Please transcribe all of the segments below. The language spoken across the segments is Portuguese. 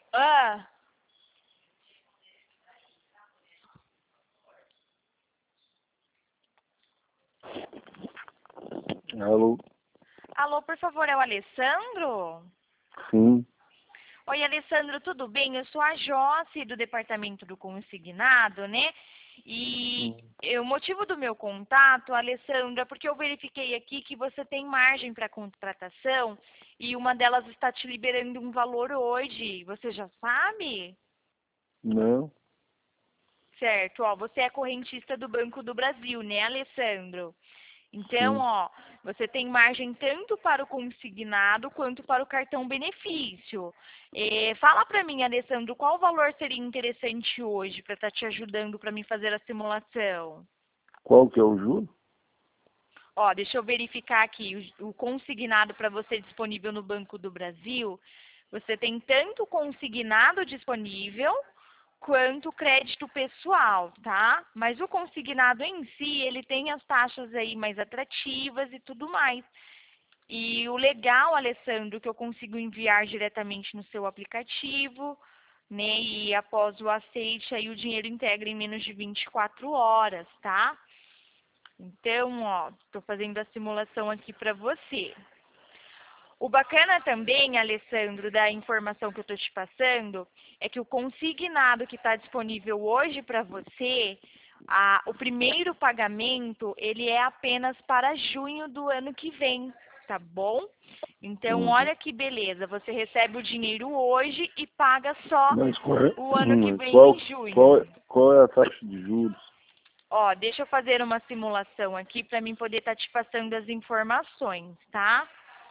Ah, Alô? alô, por favor, é o Alessandro? Sim. Oi, Alessandro, tudo bem? Eu sou a Josse, do Departamento do Consignado, né? E o motivo do meu contato, Alessandro, é porque eu verifiquei aqui que você tem margem para contratação e uma delas está te liberando um valor hoje. Você já sabe? Não. Certo, ó, você é correntista do Banco do Brasil, né, Alessandro? Então, Sim. ó, você tem margem tanto para o consignado quanto para o cartão benefício. Fala para mim, Alessandro, qual valor seria interessante hoje para estar te ajudando para mim fazer a simulação? Qual que é o juro? Ó, deixa eu verificar aqui o consignado para você disponível no Banco do Brasil. Você tem tanto consignado disponível quanto crédito pessoal, tá? Mas o consignado em si, ele tem as taxas aí mais atrativas e tudo mais. E o legal, Alessandro, que eu consigo enviar diretamente no seu aplicativo, né? E após o aceite, aí o dinheiro integra em menos de 24 horas, tá? Então, ó, estou fazendo a simulação aqui para você. O bacana também, Alessandro, da informação que eu estou te passando, é que o consignado que está disponível hoje para você, o primeiro pagamento, ele é apenas para junho do ano que vem, tá bom? Então, Uhum. olha que beleza, você recebe o dinheiro hoje e paga só Mas qual é, o ano que mas vem qual, em junho. qual, qual é a taxa de juros? Ó, deixa eu fazer uma simulação aqui para mim poder estar te passando as informações, tá?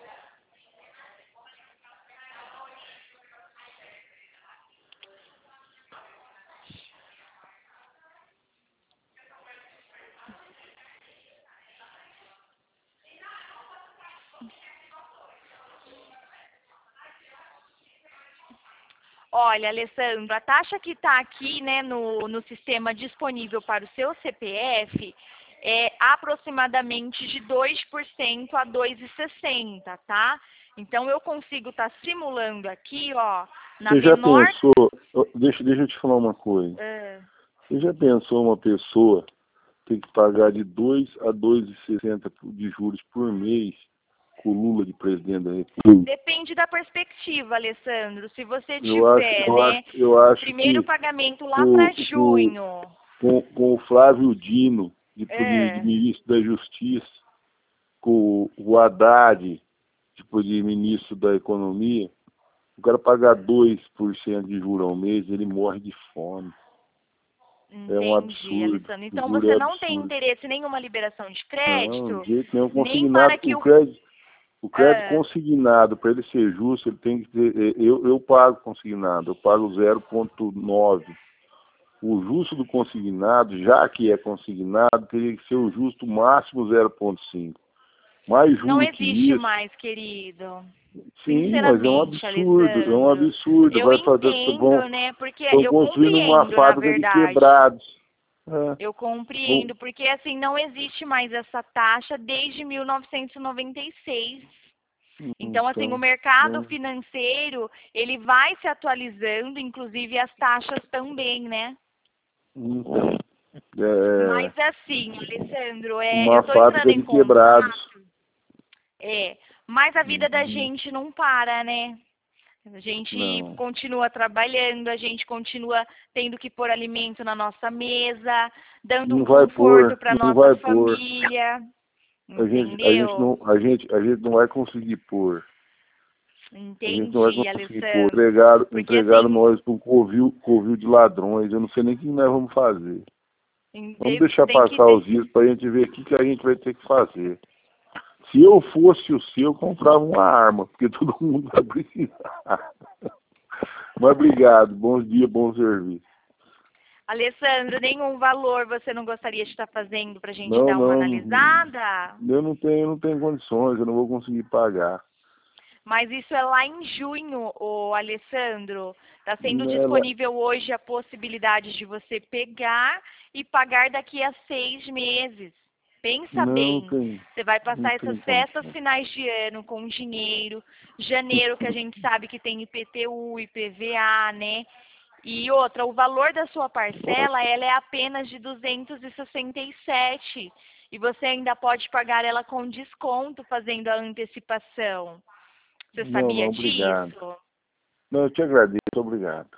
Olha, Alessandro, a taxa que está aqui, né, no sistema disponível para o seu CPF é aproximadamente de 2% a 2,60, tá? Então, eu consigo estar simulando aqui, ó, na Você já menor... pensou, deixa eu te falar uma coisa. Ah, Você já pensou uma pessoa ter que pagar de 2 a 2,60 de juros por mês com o Lula de presidente da República? depende da perspectiva, Alessandro. Se você Eu acho, tiver, eu acho, né, eu o acho primeiro que pagamento lá para com, com, junho... com o Flávio Dino, de É, ministro da Justiça, com o Haddad, tipo de ministro da Economia, o cara pagar 2% de juros ao mês, ele morre de fome. É um entendi, absurdo. Alessandro. O Então juro é você não tem absurdo. interesse em nenhuma liberação de Não, crédito, de jeito nenhum. nem para Consignado, que o crédito ah, consignado, para ele ser justo, ele tem que ter. Eu pago consignado, eu pago 0,9. O justo do consignado, já que é consignado, teria que ser o justo máximo 0,5. Mais não juro que existe isso. mais, querido. Sim, mas é um Sinceramente, absurdo, é um Alessandro, absurdo. eu Vai fazer, entendo, né? Porque estão eu construindo uma compreendo, na fábrica de verdade. quebrados. É. Eu Bom, compreendo, porque assim não existe mais essa taxa desde 1996. Então, assim, o então, mercado né? financeiro, ele vai se atualizando, inclusive as taxas também, né? Então, é Mas assim, Alessandro, eu uma tô entrando fábrica em de quebrados. contato, mas a vida da Uhum. gente não para, né? A gente Não, continua trabalhando, a gente continua tendo que pôr alimento na nossa mesa, dando um não vai conforto pôr, para não nossa vai pôr. família, A gente entendeu? não, a gente não vai conseguir pôr. A gente não vai Entendi, conseguir pôr. Alessandro. Porque Entregaram assim, nós para um covil de ladrões. Eu não sei nem o que nós vamos fazer. Vamos deixar tem que passar ver. os dias para a gente ver o que a gente vai ter que fazer. Se eu fosse o seu, eu comprava uma arma, porque todo mundo vai precisar. Mas obrigado, bons dias, bom serviço. Alessandro, nenhum valor você não gostaria de estar fazendo para a gente Não, dar uma não, analisada? eu não tenho condições, eu não vou conseguir pagar. Mas isso é lá em junho, ô Alessandro. Está sendo Ela, disponível hoje a possibilidade de você pegar e pagar daqui a 6 meses. Pensa Não, não bem, tem, você vai não passar tem essas festas condição. finais de ano com dinheiro, janeiro que a gente sabe que tem IPTU, IPVA, né? E outra, o valor da sua parcela, ela é apenas de 267 e você ainda pode pagar ela com desconto fazendo a antecipação. Você Não, sabia não, obrigado. disso? Não, eu te agradeço, obrigado.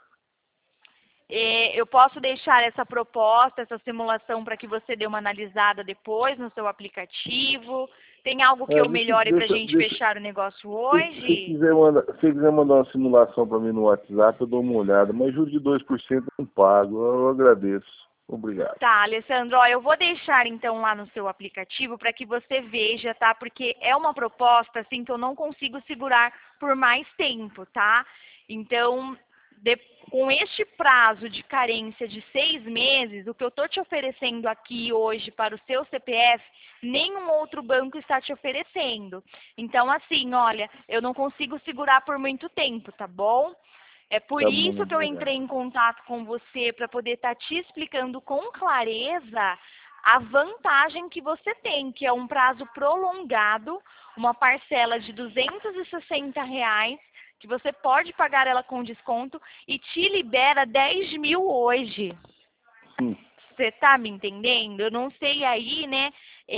Eu posso deixar essa proposta, essa simulação para que você dê uma analisada depois no seu aplicativo. Tem algo que É, eu melhore para a gente deixa, fechar o negócio se hoje? quiser mandar uma simulação para mim no WhatsApp, eu dou uma olhada, mas juro de 2% eu não pago, eu agradeço. Obrigado. Tá, Alessandro, ó, eu vou deixar então lá no seu aplicativo para que você veja, tá? Porque é uma proposta assim que eu não consigo segurar por mais tempo, tá? Então, com este prazo de carência de 6 meses, o que eu estou te oferecendo aqui hoje para o seu CPF, nenhum outro banco está te oferecendo. Então, assim, olha, eu não consigo segurar por muito tempo, tá bom? É por Tá bom, isso que eu obrigado. entrei em contato com você, para poder estar te explicando com clareza a vantagem que você tem, que é um prazo prolongado, uma parcela de R$ 260, que você pode pagar ela com desconto e te libera 10 mil hoje. Hum. Você tá me entendendo? Eu não sei aí, né?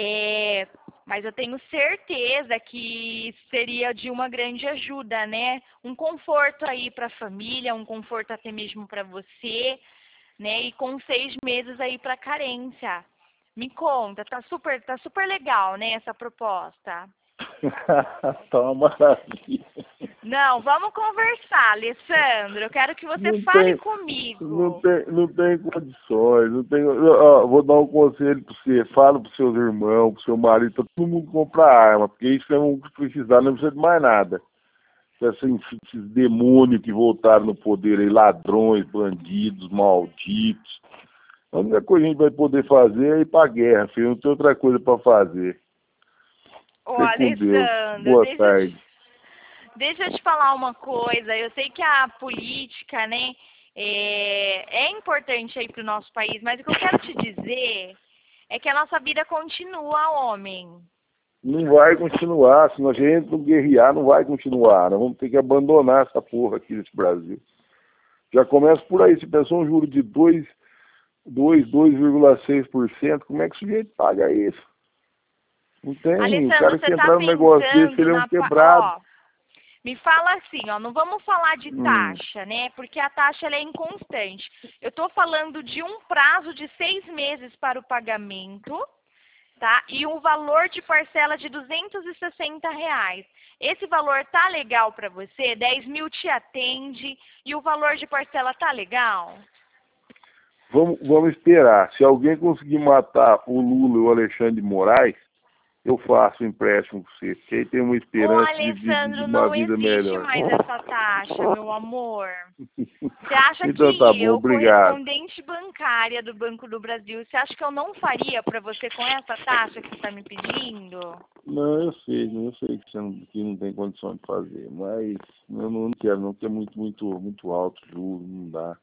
Mas eu tenho certeza que seria de uma grande ajuda, né? Um conforto aí para a família, um conforto até mesmo para você, né? E com 6 meses aí para carência. Me conta, tá super legal, né? Essa proposta. Tá uma maravilha. Não, vamos conversar, Alessandro. Eu quero que você Não fale tem, não comigo. tem, não tem condições, não tem. Ó, vou dar um conselho para você, fala para seus irmãos, para seu marido, para todo mundo comprar arma, porque isso não precisar, não precisa de mais nada. Esses demônios que voltaram no poder aí, ladrões, bandidos, malditos. A única coisa que a gente vai poder fazer é ir pra guerra, filho. Não tem outra coisa para fazer. Ô, Fique com Deus. Alessandro, Boa tarde. deixa eu te falar uma coisa. Eu sei que a política, né, é importante aí para o nosso país, mas o que eu quero te dizer é que a nossa vida continua, homem. Não vai continuar. Se a gente não guerrear, não vai continuar. Nós vamos ter que abandonar essa porra aqui nesse Brasil. Já começa por aí. Se pensou um juro de 2,6%, como é que o sujeito paga isso? Não tem. O Alessandro, cara você que está entrar no negócio desse, pensando ele é um na... quebrado. Ó, me fala assim, ó, não vamos falar de Hum. taxa, né? Porque a taxa ela é inconstante. Eu estou falando de um prazo de 6 meses para o pagamento, tá? E um valor de parcela de R$ 260. Esse valor tá legal para você? 10 mil te atende e o valor de parcela tá legal? Vamos esperar. Se alguém conseguir matar o Lula e o Alexandre de Moraes, eu faço um empréstimo para você. Porque aí tem uma Ô, esperança de Alessandro, uma não vida existe melhor. mais essa taxa, meu amor. Você acha Então tá que bom, eu, obrigado. correspondente bancária do Banco do Brasil, você acha que eu não faria para você com essa taxa que você está me pedindo? Não, eu sei que você não tem condição de fazer, mas eu não quero não, porque é muito alto o juro, não dá.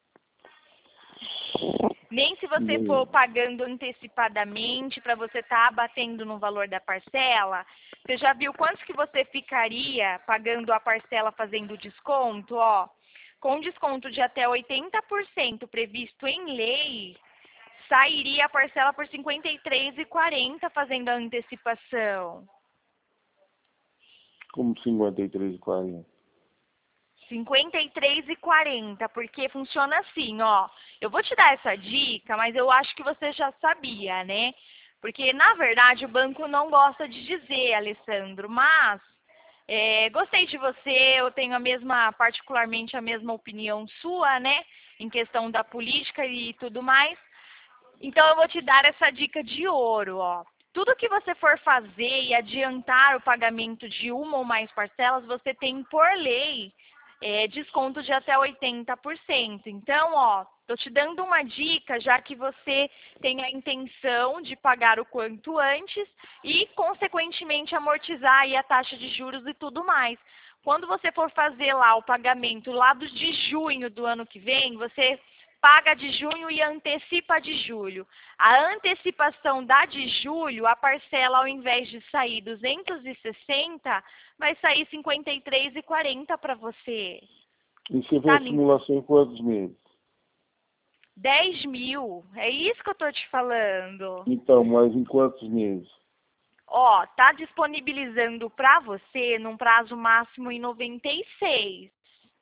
Nem se você for pagando antecipadamente para você estar abatendo no valor da parcela. Você já viu quanto que você ficaria pagando a parcela fazendo desconto? Ó, com desconto de até 80% previsto em lei, sairia a parcela por R$ 53,40 fazendo a antecipação. Como 53,40. 53,40, porque funciona assim, ó. Eu vou te dar essa dica, mas eu acho que você já sabia, né? Porque, na verdade, o banco não gosta de dizer, Alessandro, mas gostei de você, eu tenho particularmente a mesma opinião sua, né? Em questão da política e tudo mais. Então, eu vou te dar essa dica de ouro, ó. Tudo que você for fazer e adiantar o pagamento de uma ou mais parcelas, você tem por lei desconto de até 80%. Então, ó, tô te dando uma dica, já que você tem a intenção de pagar o quanto antes e, consequentemente, amortizar aí a taxa de juros e tudo mais. Quando você for fazer lá o pagamento lá de junho do ano que vem, você paga a de junho e antecipa a de julho. A antecipação da de julho, a parcela, ao invés de sair 260, vai sair 53,40 para você. E você vê Tá a simulação em quantos meses? 10 mil, é isso que eu tô te falando. Então, mas em quantos meses? Ó, tá disponibilizando para você num prazo máximo em 96.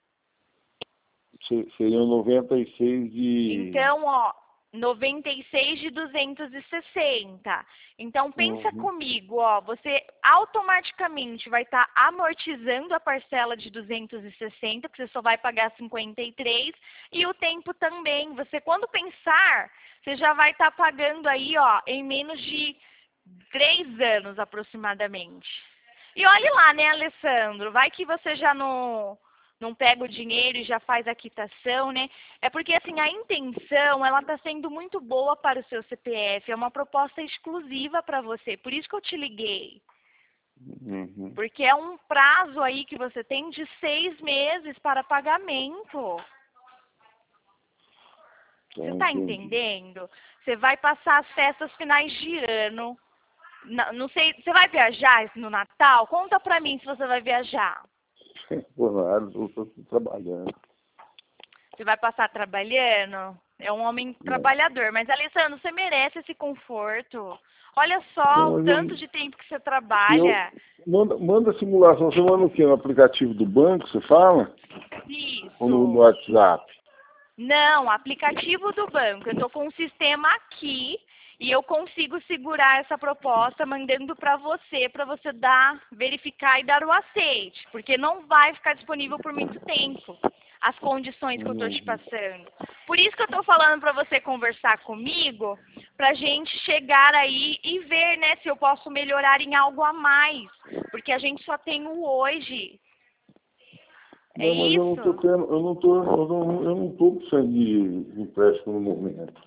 Seriam 96 de... Então, ó, 96 de 260. Então, pensa Uhum. comigo, ó, você automaticamente vai estar amortizando a parcela de 260, porque você só vai pagar 53, e o tempo também. Você, quando pensar, você já vai estar pagando aí, ó, em menos de 3 anos aproximadamente. E olhe lá, né, Alessandro? Vai que você já não pega o dinheiro e já faz a quitação, né? É porque, assim, a intenção, ela está sendo muito boa para o seu CPF. É uma proposta exclusiva para você. Por isso que eu te liguei. Uhum. Porque é um prazo aí que você tem de 6 meses para pagamento. Você está Entendi. entendendo? Você vai passar as festas finais de ano. Não sei, você vai viajar no Natal? Conta pra mim se você vai viajar. Por nada, eu estou trabalhando. Você vai passar trabalhando? É um homem trabalhador. Mas, Alessandro, você merece esse conforto. Olha só Não, o mas tanto de tempo que você eu trabalha. manda a simulação. Você manda o quê? No aplicativo do banco, você fala? Ou no Isso. WhatsApp? Não, aplicativo do banco. Eu estou com um sistema aqui e eu consigo segurar essa proposta mandando para você verificar e dar o aceite. Porque não vai ficar disponível por muito tempo as condições que eu estou te passando. Por isso que eu estou falando para você conversar comigo, para a gente chegar aí e ver, né, se eu posso melhorar em algo a mais. Porque a gente só tem o hoje. É Não, mas eu não isso? estou tendo, eu não tô precisando de empréstimo no momento.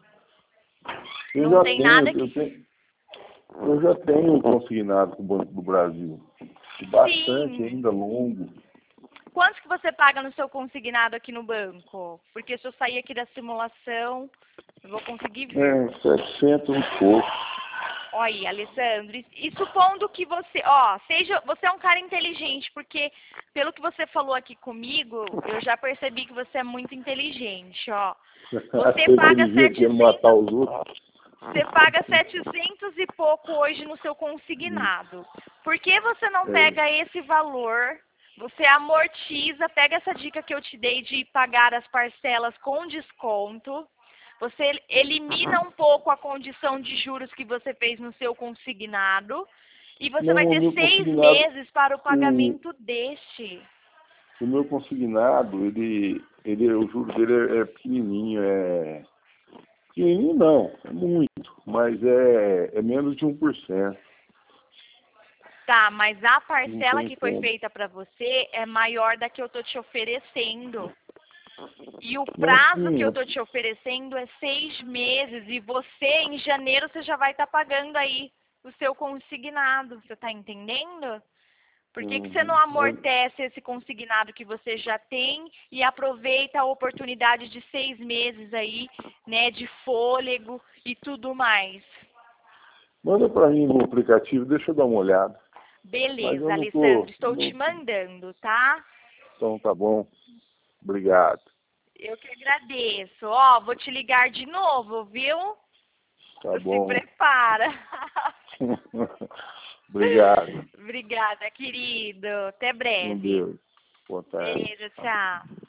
Eu Não já tem tenho, nada que... eu já tenho consignado com o Banco do Brasil. E bastante, Sim. ainda longo. Quanto que você paga no seu consignado aqui no banco? Porque se eu sair aqui da simulação, eu vou conseguir ver. 700 e pouco. Olha aí, Alessandro, e supondo que você, ó, você é um cara inteligente, porque pelo que você falou aqui comigo, eu já percebi que você é muito inteligente, ó. Você Ser paga inteligente querendo matar os outros. Você paga 700 e pouco hoje no seu consignado. Por que você não pega esse valor, você amortiza, pega essa dica que eu te dei de pagar as parcelas com desconto, você elimina um pouco a condição de juros que você fez no seu consignado e você vai Não, o ter meu 6 consignado, meses para o pagamento deste. o meu consignado, o juro dele é pequenininho, pequenininho não, é muito, mas é menos de 1%. Tá, mas a Não parcela tem que foi como. feita para você é maior da que eu tô te oferecendo. E o Não, prazo que sim, eu tô te oferecendo é 6 meses. E você, em janeiro, você já vai estar pagando aí o seu consignado. Você tá entendendo? Por que que você não amortece esse consignado que você já tem e aproveita a oportunidade de 6 meses aí, né, de fôlego e tudo mais? manda para mim no aplicativo, deixa eu dar uma olhada. Mas Beleza, eu não tô, Alessandro, estou te mandando, tá? então tá bom, obrigado. Eu que agradeço. Ó, vou te ligar de novo, viu? Tá Se bom. prepara. Obrigado. Obrigada, querido. Até Com breve. Deus. Boa tarde. Beijo, tchau.